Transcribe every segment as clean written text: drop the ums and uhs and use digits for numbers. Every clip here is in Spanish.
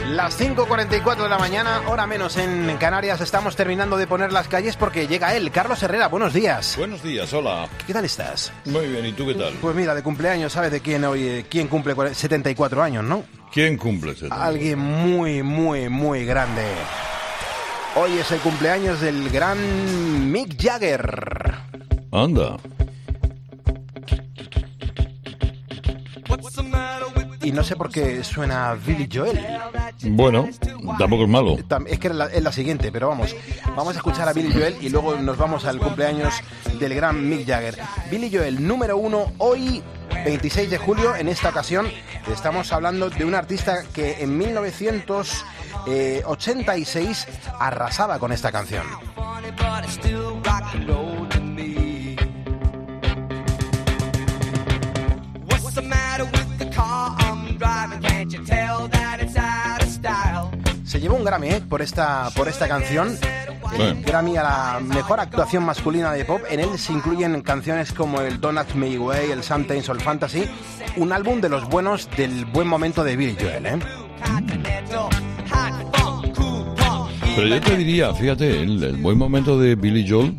Las 5:44 de la mañana, hora menos en Canarias. Estamos terminando de poner las calles porque llega él, Carlos Herrera. Buenos días. Buenos días, hola. ¿Qué tal estás? Muy bien, ¿y tú qué tal? Pues mira, de cumpleaños, ¿sabes de quién hoy? ¿Quién cumple 74 años, no? ¿Quién cumple 74? Alguien muy grande. Hoy es el cumpleaños del gran Mick Jagger. Anda. Y no sé por qué suena Billy Joel. Bueno, tampoco es malo. Es que es la siguiente, pero vamos a escuchar a Billy Joel y luego nos vamos al cumpleaños del gran Mick Jagger. Billy Joel, número 1, hoy, 26 de julio, en esta ocasión estamos hablando de un artista que en 1986 arrasaba con esta canción. Se llevó un Grammy por esta canción. El Grammy a la mejor actuación masculina de pop. En él se incluyen canciones como el Don't Ask Me Away, el Sometimes All Fantasy. Un álbum de los buenos del buen momento de Billy Joel, ¿eh? Pero yo te diría, fíjate, el buen momento de Billy Joel.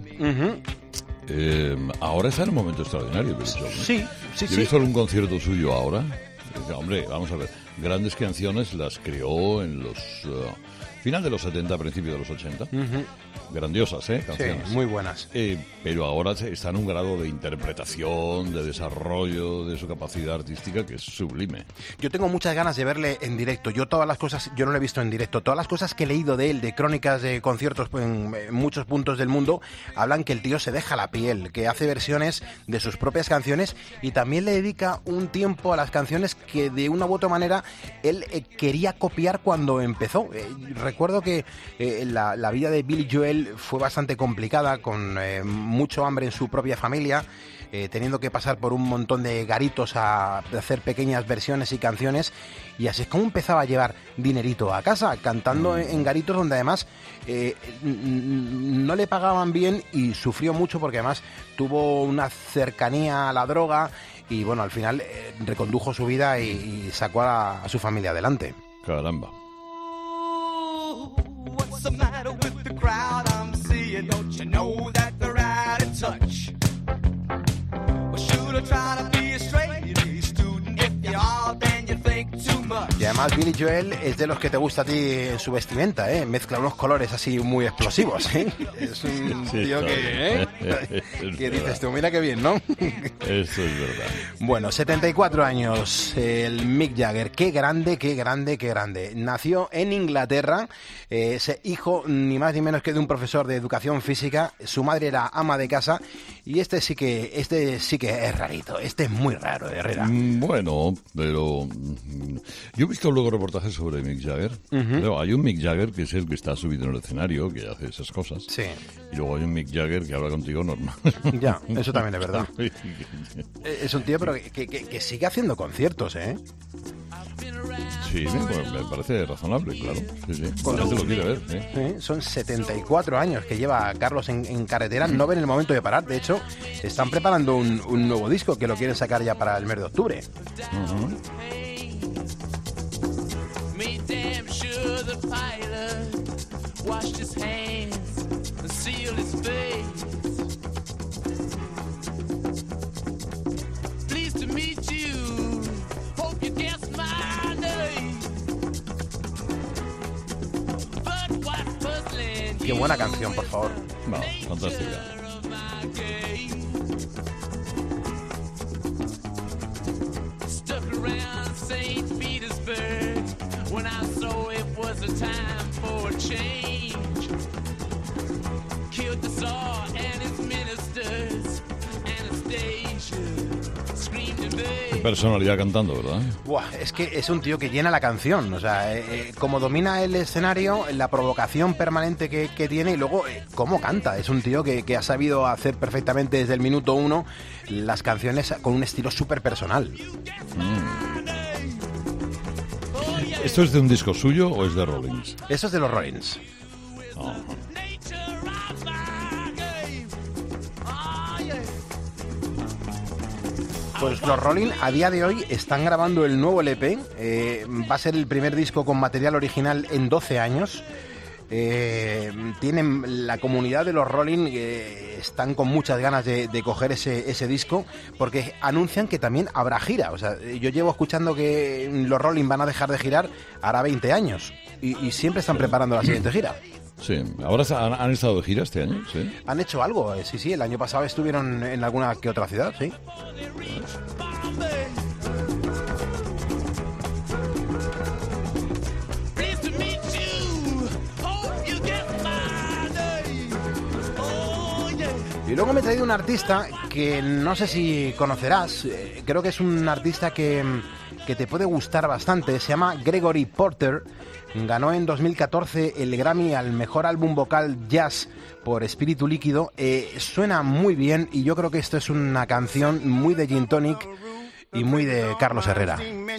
Ahora está en un momento extraordinario, Billy Joel, ¿no? Sí. Yo he visto un concierto suyo ahora. Hombre, vamos a ver. Grandes canciones las creó en los final de los 70, principio de los 80. Grandiosas, canciones. Sí, muy buenas. Pero ahora está en un grado de interpretación, de desarrollo de su capacidad artística que es sublime. Yo tengo muchas ganas de verle en directo. Yo no lo he visto en directo. Todas las cosas que he leído de él, de crónicas de conciertos en muchos puntos del mundo, hablan que el tío se deja la piel, que hace versiones de sus propias canciones y también le dedica un tiempo a las canciones que de una u otra manera él quería copiar cuando empezó. Recuerdo que la vida de Billy Joel fue bastante complicada, con mucho hambre en su propia familia, teniendo que pasar por un montón de garitos a hacer pequeñas versiones y canciones, y así es como empezaba a llevar dinerito a casa, cantando en garitos donde además no le pagaban bien y sufrió mucho porque además tuvo una cercanía a la droga y bueno, al final recondujo su vida y sacó a su familia adelante. Caramba. What's the matter with the crowd I'm seeing? Don't you know that they're out of touch? Well, should I try to be a straight-A student? If you are, then you think too much. Y además Billy Joel es de los que te gusta a ti en su vestimenta, mezcla unos colores así muy explosivos, Es un tío que dices tú, mira qué bien, ¿no? Eso es verdad. Bueno, 74 años, el Mick Jagger, qué grande. Nació en Inglaterra, es hijo ni más ni menos que de un profesor de educación física. Su madre era ama de casa y este sí que es rarito, este es muy raro, Herrera. Bueno, pero yo he visto luego reportajes sobre Mick Jagger. Pero hay un Mick Jagger que es el que está subido en el escenario, que hace esas cosas. Sí. Y luego hay un Mick Jagger que habla contigo normal. Ya, eso también es verdad. Es un tío pero que sigue haciendo conciertos, Sí, me parece razonable, claro. Sí. La gente lo quiere ver, Sí, son 74 años que lleva Carlos en carretera, no ven el momento de parar. De hecho, están preparando un nuevo disco que lo quieren sacar ya para el mes de octubre. Qué buena canción, por favor. No, fantástica. Qué personalidad cantando, ¿verdad? Buah, es que es un tío que llena la canción, o sea, como domina el escenario, la provocación permanente que tiene y luego cómo canta. Es un tío que ha sabido hacer perfectamente desde el minuto 1 las canciones con un estilo súper personal. ¿Esto es de un disco suyo o es de Rollins? Eso es de los Rollins. Pues los Rolling a día de hoy están grabando el nuevo LP. Va a ser el primer disco con material original en 12 años. Tienen la comunidad de los Rolling, están con muchas ganas de coger ese disco, porque anuncian que también habrá gira. O sea, yo llevo escuchando que los Rolling van a dejar de girar hará 20 años y siempre están preparando la siguiente gira. Sí, ahora han estado de gira este año, ¿sí? Han hecho algo, sí, el año pasado estuvieron en alguna que otra ciudad, sí. Y luego me he traído un artista que no sé si conocerás, creo que es un artista que te puede gustar bastante, se llama Gregory Porter, ganó en 2014 el Grammy al mejor álbum vocal jazz por Espíritu Líquido, suena muy bien y yo creo que esto es una canción muy de Gin Tonic y muy de Carlos Herrera.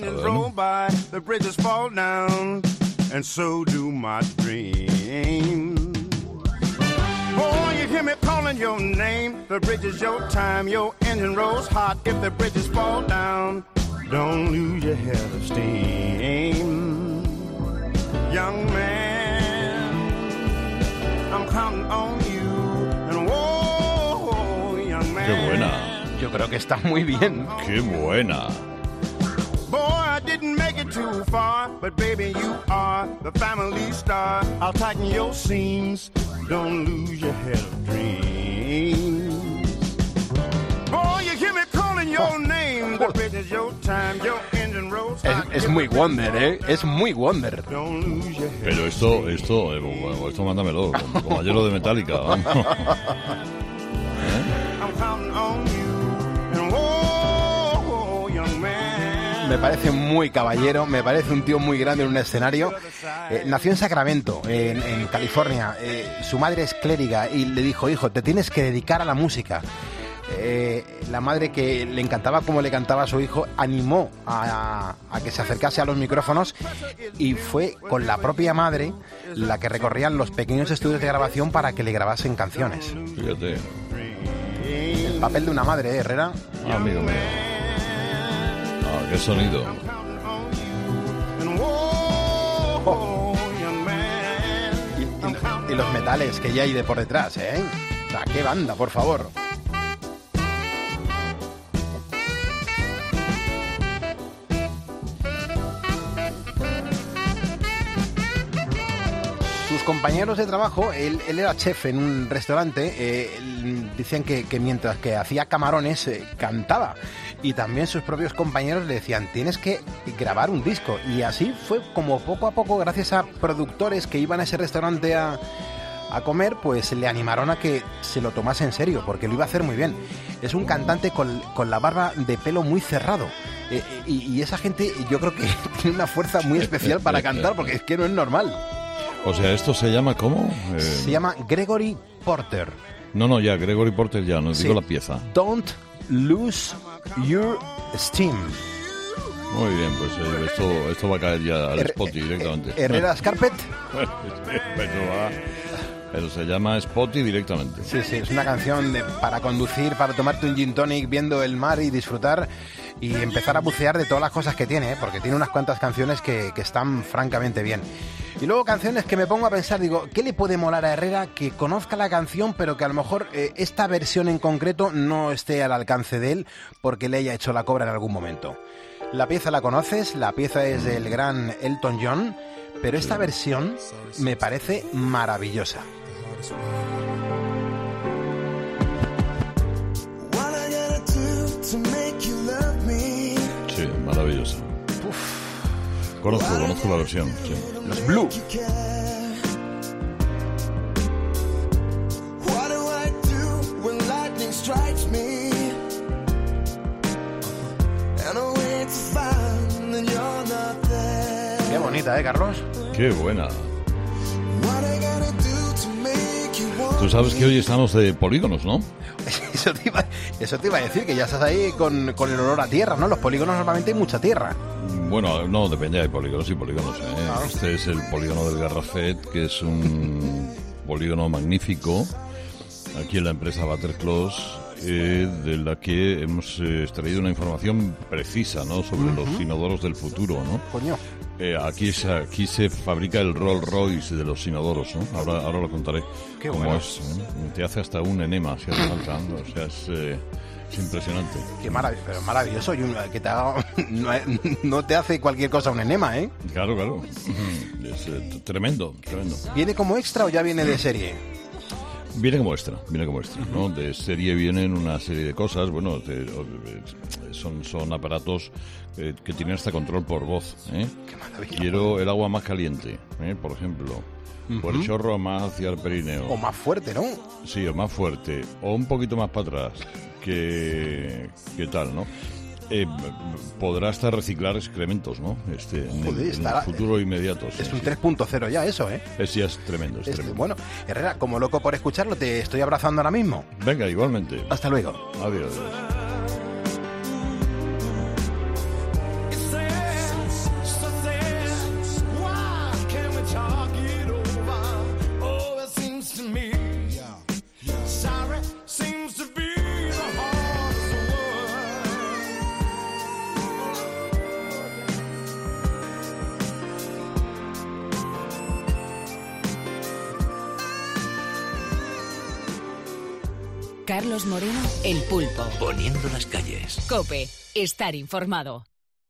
Oh, you hear me calling your name. The bridge is your time. Your engine rolls hot. If the bridges fall down, don't lose your head of steam. Young man, I'm counting on you. And whoa, young man. ¡Qué buena! Yo creo que está muy bien. ¡Qué buena! Boy, I didn't make it too far, but baby, you are the family star. I'll tighten your seams. Don't lose your head of dreams. Boy, you hear me calling your name. The bridge is your time. Your engine rolls hot. Es muy Wonder, es muy Wonder. Don't lose your head. Pero esto mándamelo, como ayer lo de Metallica, vamos. I'm counting on you. And whoa, young man. Me parece muy caballero, me parece un tío muy grande en un escenario. Nació en Sacramento, en California. Su madre es clériga y le dijo: hijo, te tienes que dedicar a la música. La madre, que le encantaba como le cantaba a su hijo, animó a que se acercase a los micrófonos y fue con la propia madre la que recorrían los pequeños estudios de grabación para que le grabasen canciones. Fíjate. El papel de una madre, Herrera. Amigo mío. Ah, qué sonido. Y los metales que ya hay de por detrás, ¿eh? O sea, qué banda, por favor. Sus compañeros de trabajo, él era chef en un restaurante, decían que mientras que hacía camarones cantaba, y también sus propios compañeros le decían: tienes que grabar un disco. Y así fue como poco a poco, gracias a productores que iban a ese restaurante a comer, pues le animaron a que se lo tomase en serio, porque lo iba a hacer muy bien. Es un cantante con la barba de pelo muy cerrado, y esa gente yo creo que tiene una fuerza muy especial para cantar, porque es que no es normal. O sea, ¿esto se llama cómo? Se llama Gregory Porter. No, ya, Gregory Porter ya, no digo la pieza. Don't Lose Your Steam. Muy bien, pues esto va a caer ya al Spotify directamente. Herrera's Carpet. Pero se llama Spotify directamente. Sí, es una canción para conducir, para tomarte un gin tonic viendo el mar y disfrutar y empezar a bucear de todas las cosas que tiene, porque tiene unas cuantas canciones que están francamente bien. Y luego canciones que me pongo a pensar, digo, ¿qué le puede molar a Herrera que conozca la canción, pero que a lo mejor esta versión en concreto no esté al alcance de él porque le haya hecho la cobra en algún momento? La pieza la conoces, la pieza es del gran Elton John, pero esta versión me parece maravillosa. Sí, maravillosa. Conozco la versión, sí. Los Blue. Qué bonita, Carlos. Qué buena. Tú sabes que hoy estamos de polígonos, ¿no? Eso te iba a decir, que ya estás ahí con el olor a tierra, ¿no? Los polígonos normalmente hay mucha tierra. Bueno, no, depende, hay polígonos y polígonos, ¿eh? Ah. Este es el polígono del Garrafet, que es un polígono magnífico, aquí en la empresa Butterclose, de la que hemos extraído una información precisa, ¿no?, sobre los inodoros del futuro, ¿no? Coño. Aquí se fabrica el Rolls Royce de los inodoros, ¿no? Ahora lo contaré. Qué cómo bueno. es, ¿no? Te hace hasta un enema si hace falta, ¿no? O sea, es impresionante. Qué pero maravilloso. Y que te haga, no te hace cualquier cosa un enema, ¿eh? Claro. Es tremendo. ¿Viene como extra o ya viene de serie? Viene como extra, ¿no? De serie vienen una serie de cosas, bueno, son aparatos que tienen hasta control por voz, ¿eh? Qué maravilla. Quiero el agua más caliente, por ejemplo, o el chorro más hacia el perineo. O más fuerte, ¿no? Sí, o más fuerte, o un poquito más para atrás, que tal, ¿no? Podrá hasta reciclar excrementos, ¿no? En el futuro inmediato. Es un 3.0 ya eso, ¿eh? Ya es tremendo, es tremendo. Bueno, Herrera, como loco por escucharlo, te estoy abrazando ahora mismo. Venga, igualmente. Hasta luego. Adiós. Carlos Moreno, El Pulpo. Poniendo las calles. COPE. Estar informado.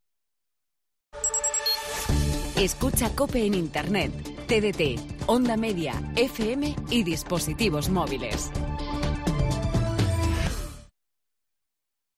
Escucha COPE en Internet, TDT, Onda Media, FM y dispositivos móviles.